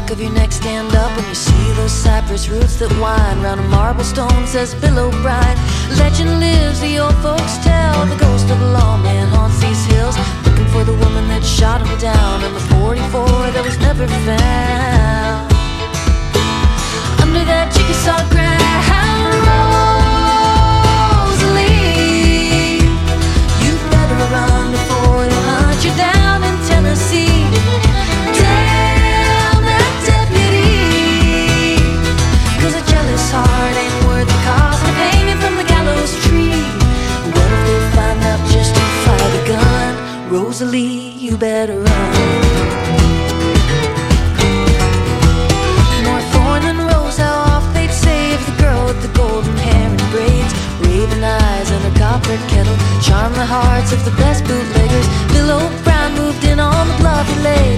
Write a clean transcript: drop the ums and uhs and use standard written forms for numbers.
back of your neck stand up when you see those cypress roots that wind round a marble stone, says Bill O'Brien. Legend lives, the old folks tell, the ghost of a lawman haunts these hills, looking for the woman that shot him down in the 44 that was never found. Under that jigsaw ground, Rosalie, you better run before they hunt you down in Tennessee. Damn that deputy, 'cause a jealous heart ain't worth the cost of hanging from the gallows tree. What if they find out just who fired the gun? Rosalie, you better run. More thorn than rose, how oft they'd save the girl with the golden hair and braids, raven eyes and her copper kettle, charm the hearts of the best bootleggers. Bill O'Brien moved in on the bluff he laid.